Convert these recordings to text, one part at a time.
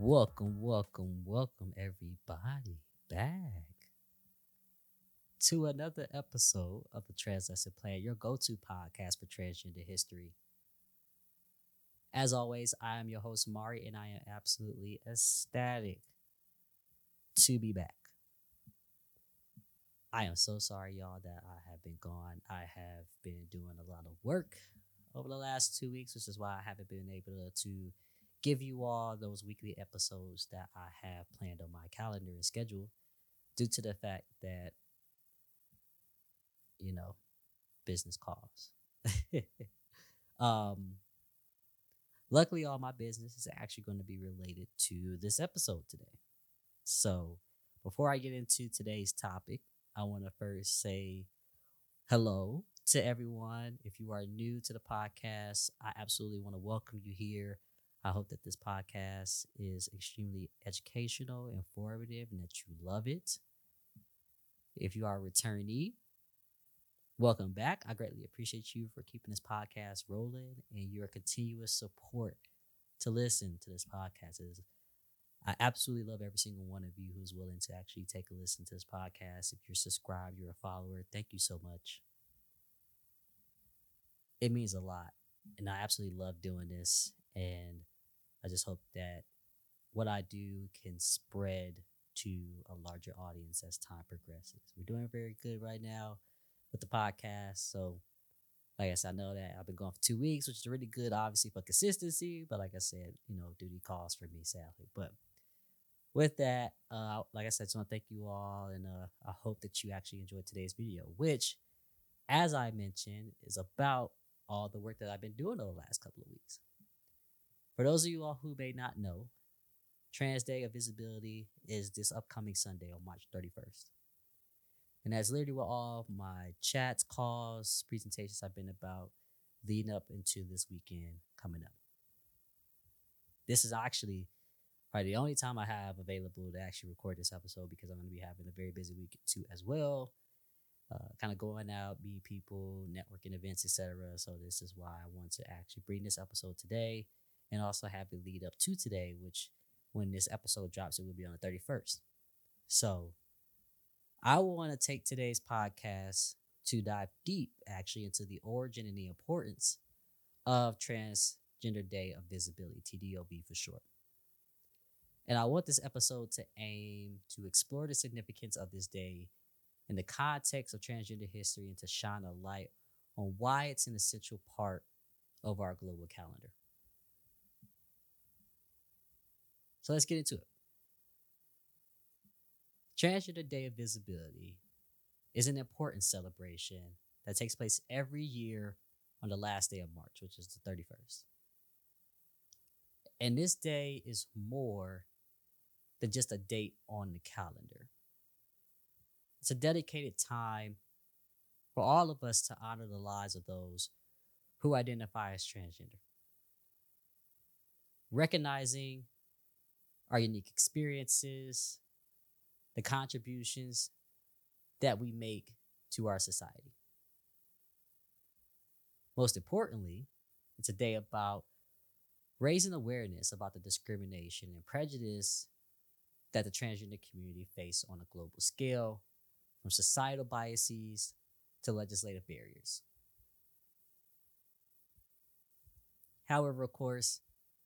Welcome, everybody back to another episode of the Translation Plan, your go to podcast for transgender history. As always, I am your host, Mari, and I am absolutely ecstatic to be back. I am so sorry, y'all, that I have been gone. I have been doing a lot of work over the last 2 weeks, which is why I haven't been able to give you all those weekly episodes that I have planned on my calendar and schedule due to the fact that, you know, business calls. um, Luckily, all my business is actually going to be related to this episode today. So, before I get into today's topic, I want to first say hello to everyone. If you are new to the podcast, I absolutely want to welcome you here. I hope that this podcast is extremely educational, informative, and that you love it. If you are a returnee, welcome back. I greatly appreciate you for keeping this podcast rolling and your continuous support to listen to this podcast. I absolutely love every single one of you who's willing to actually take a listen to this podcast. If you're subscribed, you're a follower, thank you so much. It means a lot. And I absolutely love doing this. And I just hope that what I do can spread to a larger audience as time progresses. We're doing very good right now with the podcast. So, like I said, I know that I've been gone for 2 weeks, which is really good, obviously, for consistency. But like I said, duty calls for me, sadly. But with that, like I said, I just want to thank you all. And I hope that you actually enjoyed today's video, which, as I mentioned, is about all the work that I've been doing over the last couple of weeks. For those of you all who may not know, Trans Day of Visibility is this upcoming Sunday on March 31st. And that's literally what all my chats, calls, presentations have been about leading up into this weekend coming up. This is actually probably the only time I have available to actually record this episode because I'm going to be having a very busy week too as well. Kind of going out, meeting people, networking events, etc. So this is why I want to actually bring this episode today and also have it lead up to today, which when this episode drops, it will be on the 31st. So I want to take today's podcast to dive deep actually into the origin and the importance of Transgender Day of Visibility, TDOV for short. And I want this episode to aim to explore the significance of this day in the context of transgender history and to shine a light on why it's an essential part of our global calendar. So let's get into it. Transgender Day of Visibility is an important celebration that takes place every year on the last day of March, which is the 31st. And this day is more than just a date on the calendar. It's a dedicated time for all of us to honor the lives of those who identify as transgender. Recognizing our unique experiences, the contributions that we make to our society. Most importantly, it's a day about raising awareness about the discrimination and prejudice that the transgender community face on a global scale, from societal biases to legislative barriers. However, of course,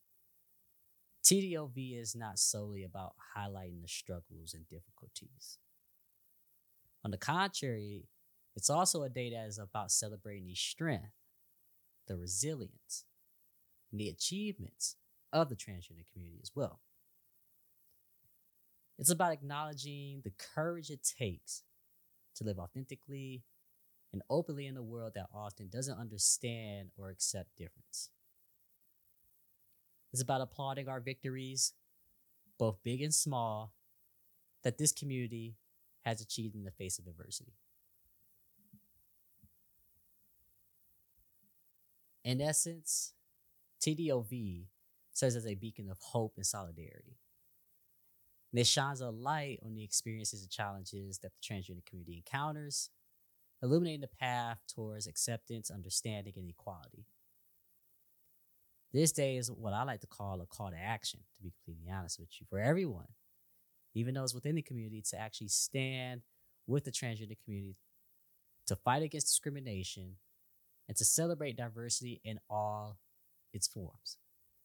TDOV is not solely about highlighting the struggles and difficulties. On the contrary, it's also a day that is about celebrating the strength, the resilience, and the achievements of the transgender community as well. It's about acknowledging the courage it takes to live authentically and openly in a world that often doesn't understand or accept difference. It's about applauding our victories, both big and small, that this community has achieved in the face of adversity. In essence, TDOV serves as a beacon of hope and solidarity. And it shines a light on the experiences and challenges that the transgender community encounters, illuminating the path towards acceptance, understanding, and equality. This day is what I like to call a call to action, to be completely honest with you, for everyone, even those within the community, to actually stand with the transgender community, to fight against discrimination, and to celebrate diversity in all its forms.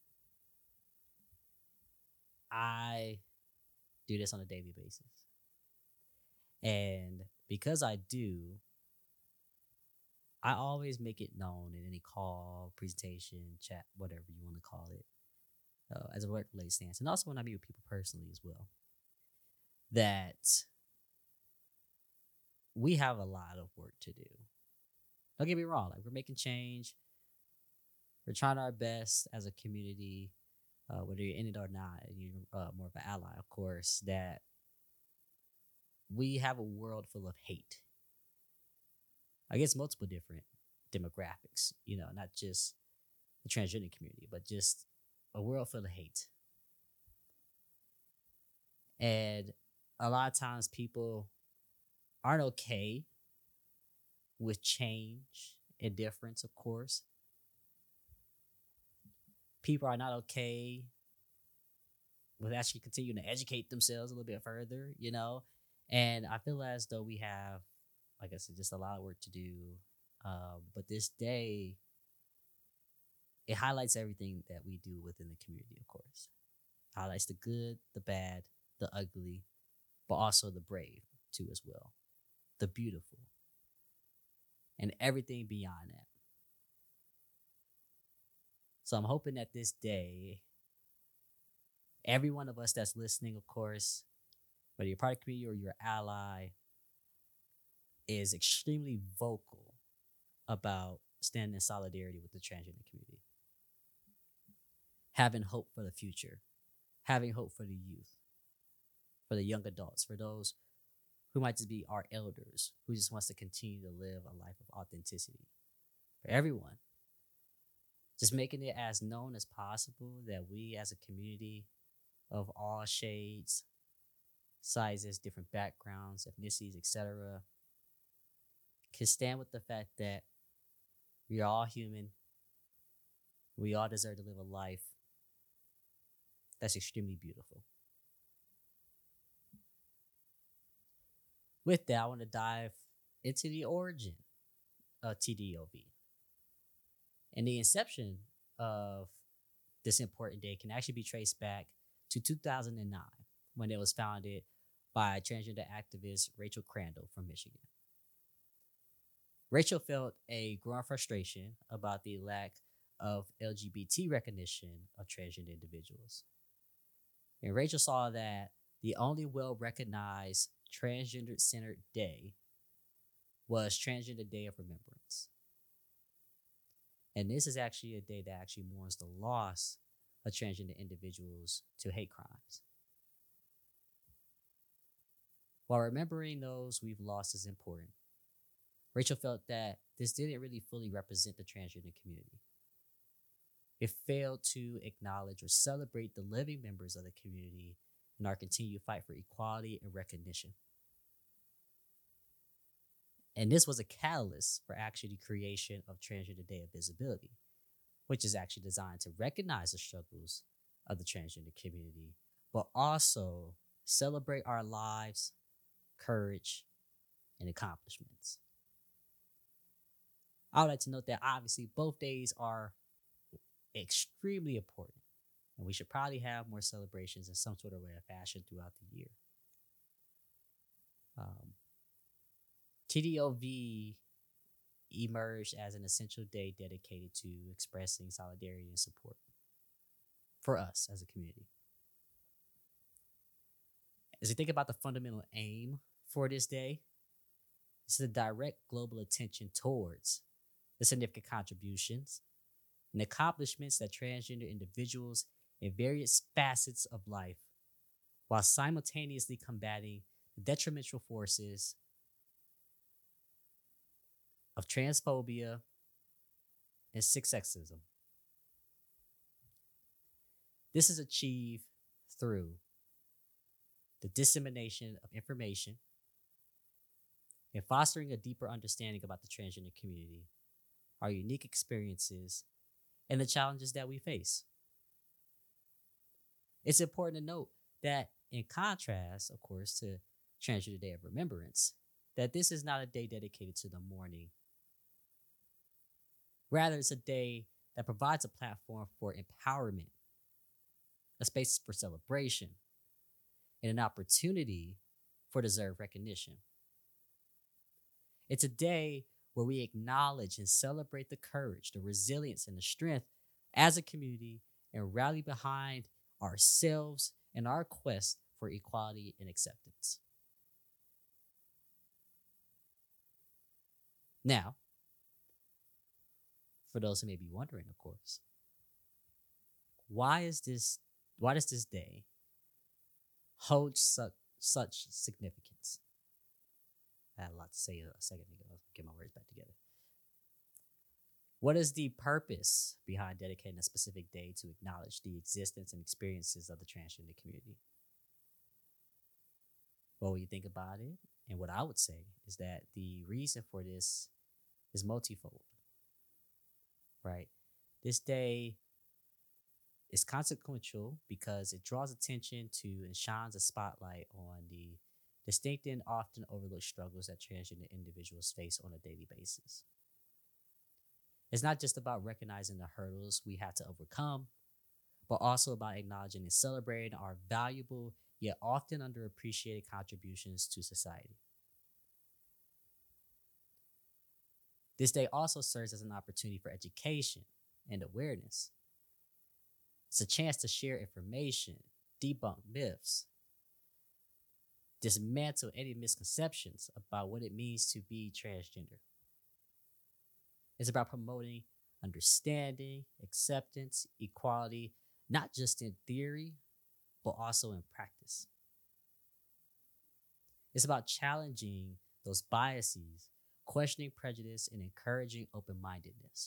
I do this on a daily basis. And because I do, I always make it known in any call, presentation, chat, whatever you want to call it, as a work related stance. And also when I meet with people personally as well, that we have a lot of work to do. Don't get me wrong, like we're making change. We're trying our best as a community, whether you're in it or not, and you're more of an ally, of course, that we have a world full of hate against multiple different demographics, not just the transgender community, but just a world full of hate. And a lot of times people aren't okay with change and difference, of course. People are not okay with actually continuing to educate themselves a little bit further. And I feel as though we have, like I said, just a lot of work to do. But this day, it highlights everything that we do within the community, of course. Highlights the good, the bad, the ugly, but also the brave too as well. The beautiful. And everything beyond that. So I'm hoping that this day, every one of us that's listening, of course, whether you're part of the community or you're an ally, is extremely vocal about standing in solidarity with the transgender community. Having hope for the future, having hope for the youth, for the young adults, for those who might just be our elders, who just wants to continue to live a life of authenticity. For everyone, just making it as known as possible that we as a community of all shades, sizes, different backgrounds, ethnicities, etc., can stand with the fact that we are all human. We all deserve to live a life that's extremely beautiful. With that, I want to dive into the origin of TDOV. And the inception of this important day can actually be traced back to 2009 when it was founded by transgender activist Rachel Crandall from Michigan. Rachel felt a growing frustration about the lack of LGBT recognition of transgender individuals. And Rachel saw that the only well recognized transgender centered day was Transgender Day of Remembrance. And this is actually a day that actually mourns the loss of transgender individuals to hate crimes. While remembering those we've lost is important, Rachel felt that this didn't really fully represent the transgender community. It failed to acknowledge or celebrate the living members of the community in our continued fight for equality and recognition. And this was a catalyst for actually the creation of Transgender Day of Visibility, which is actually designed to recognize the struggles of the transgender community, but also celebrate our lives, courage, and accomplishments. I would like to note that obviously both days are extremely important, and we should probably have more celebrations in some sort of way or fashion throughout the year. TDOV emerged as an essential day dedicated to expressing solidarity and support for us as a community. As we think about the fundamental aim for this day, it's to direct global attention towards the significant contributions and accomplishments that transgender individuals in various facets of life, while simultaneously combating the detrimental forces of transphobia and sexism. This is achieved through the dissemination of information and fostering a deeper understanding about the transgender community, our unique experiences, and the challenges that we face. It's important to note that, in contrast, of course, to Transgender Day of Remembrance, that this is not a day dedicated to the mourning. Rather, it's a day that provides a platform for empowerment, a space for celebration, and an opportunity for deserved recognition. It's a day where we acknowledge and celebrate the courage, the resilience, and the strength as a community and rally behind ourselves and our quest for equality and acceptance. Now, for those who may be wondering, of course, why does this day hold such significance? I had a lot to say a second ago. I'll get my words back together. What is the purpose behind dedicating a specific day to acknowledge the existence and experiences of the transgender community? Well, when you think about it, and what I would say is that the reason for this is multifold, right? This day is consequential because it draws attention to and shines a spotlight on the distinct and often overlooked struggles that transgender individuals face on a daily basis. It's not just about recognizing the hurdles we have to overcome, but also about acknowledging and celebrating our valuable yet often underappreciated contributions to society. This day also serves as an opportunity for education and awareness. It's a chance to share information, debunk myths, dismantle any misconceptions about what it means to be transgender. It's about promoting understanding, acceptance, equality, not just in theory, but also in practice. It's about challenging those biases, questioning prejudice, and encouraging open-mindedness.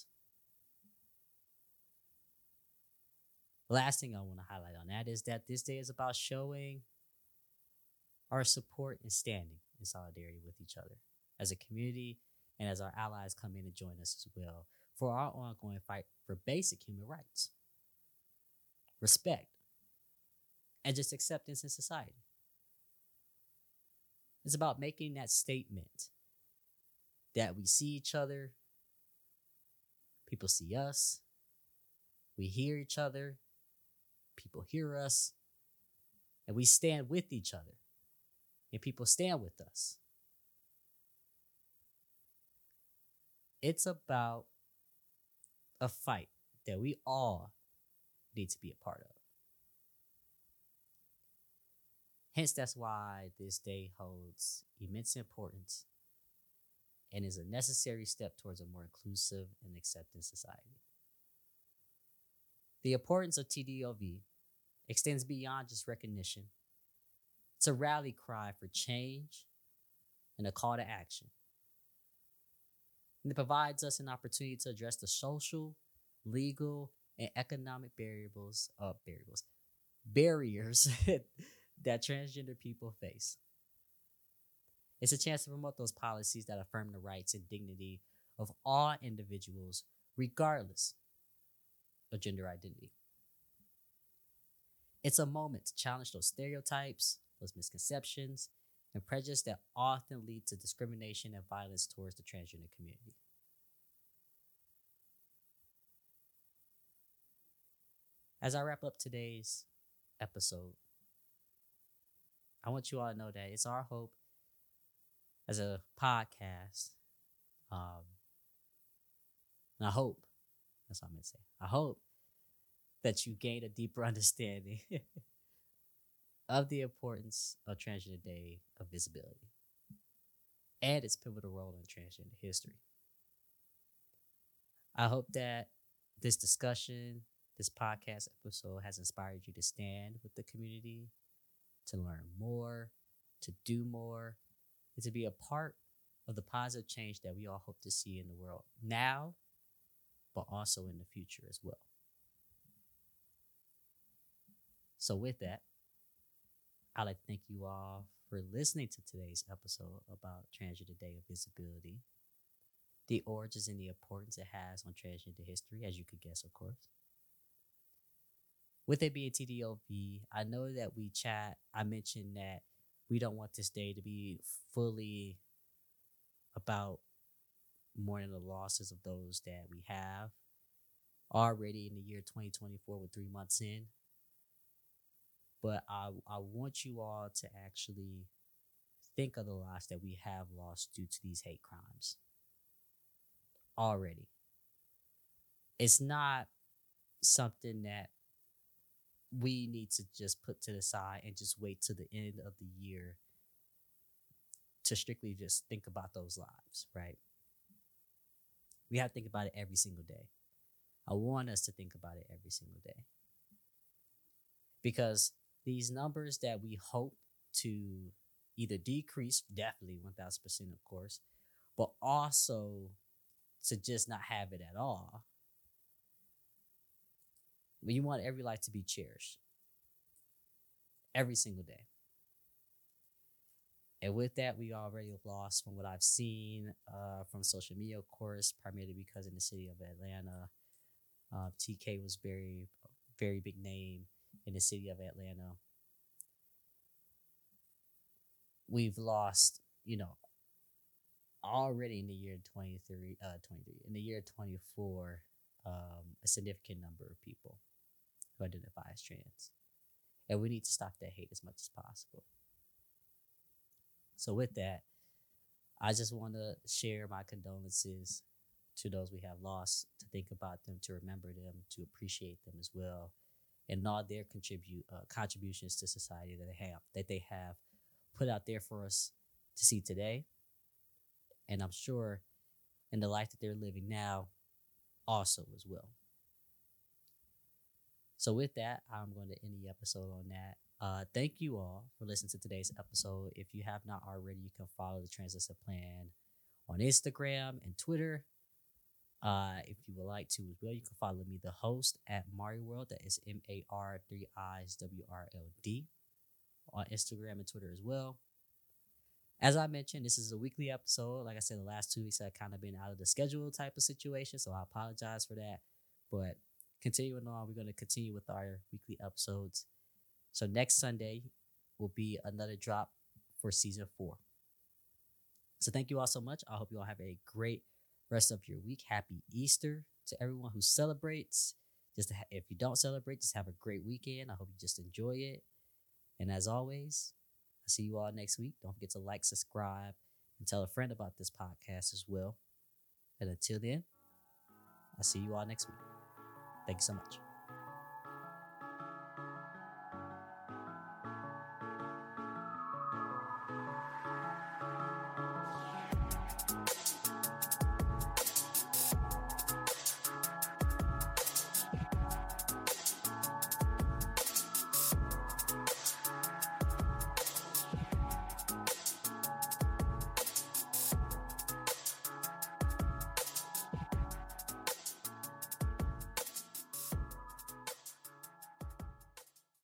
The last thing I want to highlight on that is that this day is about showing our support and standing in solidarity with each other as a community and as our allies come in and join us as well for our ongoing fight for basic human rights, respect, and just acceptance in society. It's about making that statement that we see each other, people see us, we hear each other, people hear us, and we stand with each other, and people stand with us. It's about a fight that we all need to be a part of. Hence, that's why this day holds immense importance and is a necessary step towards a more inclusive and accepting society. The importance of TDOV extends beyond just recognition. It's a rally cry for change and a call to action. And it provides us an opportunity to address the social, legal, and economic barriers that transgender people face. It's a chance to promote those policies that affirm the rights and dignity of all individuals, regardless of gender identity. It's a moment to challenge those stereotypes, those misconceptions, and prejudice that often lead to discrimination and violence towards the transgender community. As I wrap up today's episode, I want you all to know that it's our hope as a podcast, and I hope, that's what I'm going to say, I hope that you gain a deeper understanding of the importance of Transgender Day of Visibility and its pivotal role in transgender history. I hope that this discussion, this podcast episode has inspired you to stand with the community, to learn more, to do more, and to be a part of the positive change that we all hope to see in the world now, but also in the future as well. So with that, I'd like to thank you all for listening to today's episode about Transgender Day of Visibility. the origins and the importance it has on transgender history, as you could guess, of course. With it being TDOV, I know that I mentioned that we don't want this day to be fully about mourning the losses of those that we have already in the year 2024 with 3 months in. But I want you all to actually think of the lives that we have lost due to these hate crimes already. It's not something that we need to just put to the side and just wait to the end of the year to strictly just think about those lives, right? We have to think about it every single day. I want us to think about it every single day because these numbers that we hope to either decrease, definitely 1000%, of course, but also to just not have it at all. You want every life to be cherished every single day. And with that, we already lost from what I've seen from social media, of course, primarily because in the city of Atlanta, TK was very, very big name in the city of Atlanta. We've lost, already in the year 23, in the year 24, a significant number of people who identify as trans. And we need to stop that hate as much as possible. So with that, I just want to share my condolences to those we have lost, to think about them, to remember them, to appreciate them as well, and all their contributions to society that they have put out there for us to see today. And I'm sure in the life that they're living now also as well. So with that, I'm going to end the episode on that. Thank you all for listening to today's episode. If you have not already, you can follow the Translucent Plan on Instagram and Twitter. If you would like to as well, you can follow me, the host, at Mari World. That is MAR3ISWRLD on Instagram and Twitter as well. As I mentioned, this is a weekly episode. Like I said, the last 2 weeks I've kind of been out of the schedule type of situation, so I apologize for that. But continuing on, we're going to continue with our weekly episodes. So next Sunday will be another drop for season 4. So thank you all so much. I hope you all have a great rest of your week. Happy Easter to everyone who celebrates. If you don't celebrate, just have a great weekend. I hope you just enjoy it. And as always, I'll see you all next week. Don't forget to like, subscribe, and tell a friend about this podcast as well. And until then, I'll see you all next week. Thank you so much.